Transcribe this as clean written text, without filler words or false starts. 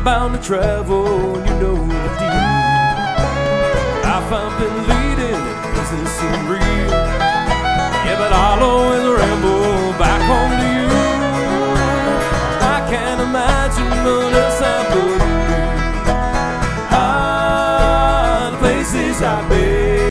bound to travel, you know the deal. Life I've been leading, it doesn't seem real. Yeah, but I'll always ramble back home to you. I can't imagine, but